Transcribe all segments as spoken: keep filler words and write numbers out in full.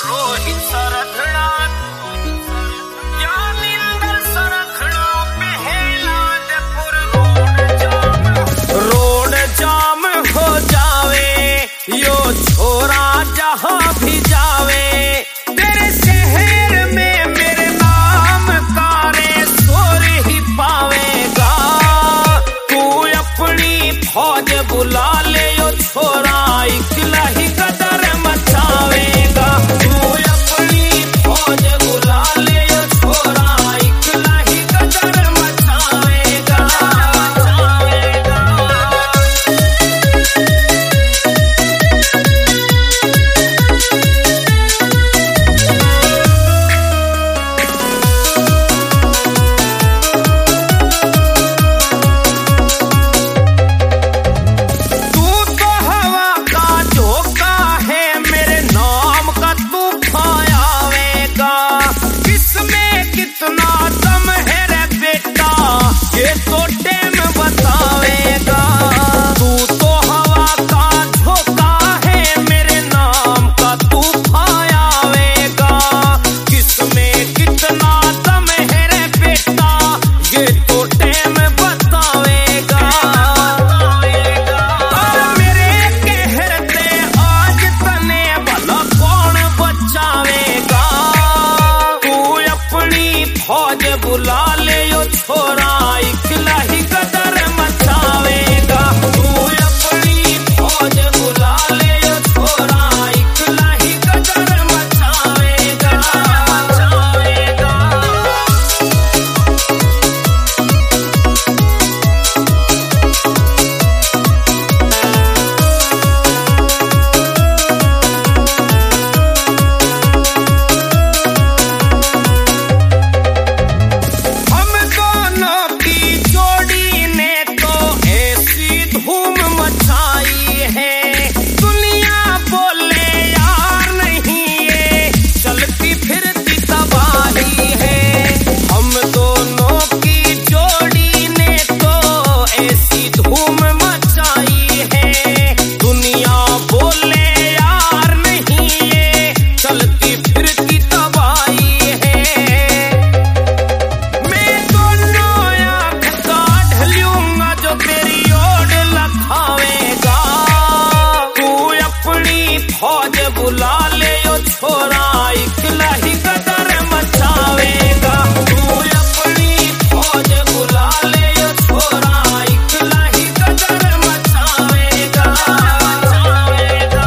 रोहित सरथड़ा ज्ञानिंदर सरथड़ा पहला Jaipur road jam road jam हो जावे यो छोरा जहां भी जावे तेरे शहर में मेरे नाम कारे सोर ही पावेगा तू अपनी फौज बुला ले यो छोरा इकला ही कदर मचावेगा तू अपनी फौज बुला ले यो छोरा इकला ही कदर मचावेगा मचावेगा फौज बुला ले यो छोरा इकला ही कदर मचावेगा तू अपनी फौज बुला ले यो छोरा इकला ही कदर मचावेगा मचावेगा फौज बुला ले यो छोरा इकला ही कदर मचावेगा तू अपनी फौज बुला ले यो छोरा इकला ही कदर मचावेगा मचावेगा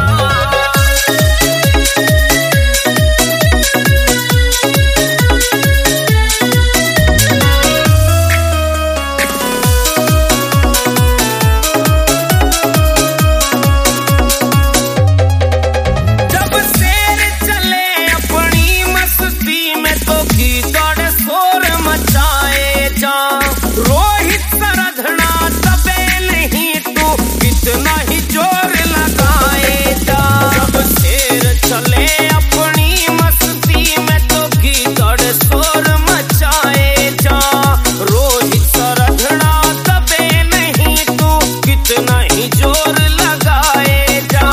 चले अपनी मस्ती में तो गीदड़ शोर मचाए जा रोहित सरथड़ा दबे नहीं तू कितना ही जोर लगाए जा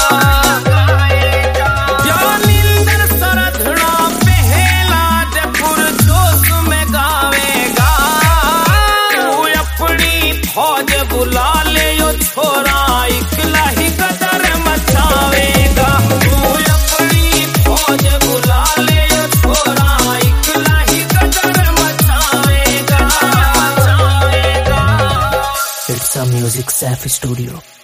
ज्ञानिंदर सरथड़ा पहला जयपुर जोश में गावेगा तू अपनी फौज बुला ले यो छोरा इकला ही कदर मचावेगा फौज बुला ले यो छोरा इकला ही कदर मचावेगा मचावेगा। It's a Music Safi Studio.